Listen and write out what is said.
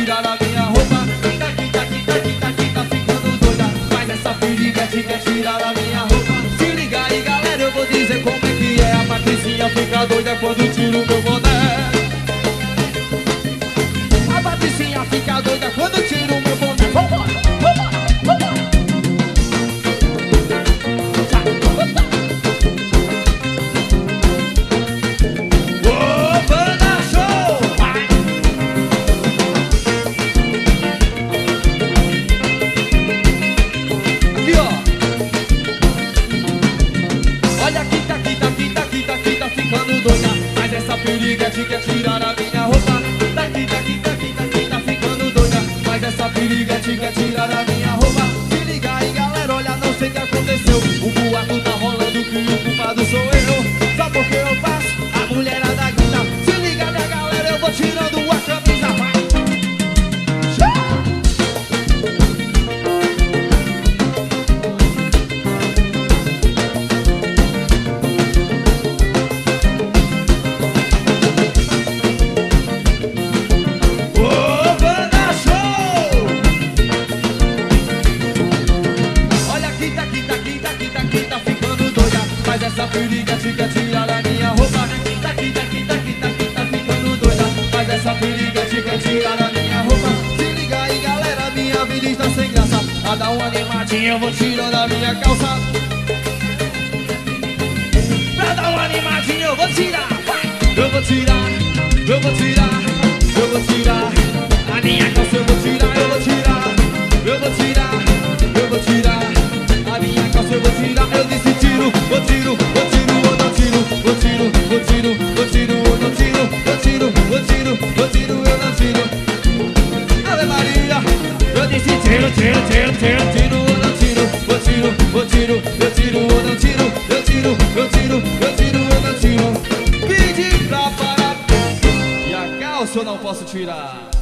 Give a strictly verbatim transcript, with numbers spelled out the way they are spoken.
tirar a minha roupa. Quita, quita, quita, quita, quita, ficando doida. Mas essa piriguete quer tirar a minha roupa. Se liga aí, galera, eu vou dizer como é que é. A Patricinha fica doida quando tiro meu boné. A Patricinha fica doida quando tiro meu boné. Vambora, vambora, vambora. Piriguete quer tirar a minha roupa. Daqui, daqui, daqui, daqui, tá ficando doida. Mas essa piriguete quer tirar a minha roupa. Se liga aí, galera, olha, não sei o que aconteceu. O boato tá rolando que o culpado sou eu. Só porque eu faço, a mulherada grita. Se liga, minha galera, eu vou tirando a camisa. Vai. Essa piriguete quer tirar a minha roupa. Daqui, daqui, daqui, daqui, tá ficando doida. Mas essa piriguete quer tirar a minha roupa. Se liga aí, galera, minha vida está sem graça. A dar uma animadinha eu vou tirando a minha calça. Pra dar uma animadinha eu vou tirar. Eu vou tirar, eu vou tirar, eu vou tirar. A minha calça eu vou tirar, eu vou tirar. Eu vou tirar, eu vou tirar. A minha calça eu vou tirar. Eu disse tiro, vou tiro, vou tiro, ou não tiro. Vou tiro, vou tiro, vou tiro, ou não tiro. Vou tiro, vou tiro, vou tiro, eu não tiro. Ave Maria. Eu disse tiro, tiro, tiro, tiro, tiro, ou não tiro. Vou tiro, vou tiro, eu tiro, ou não tiro. Eu tiro, eu tiro, eu tiro, eu não tiro. Pedi pra parar. E a calça eu não posso tirar.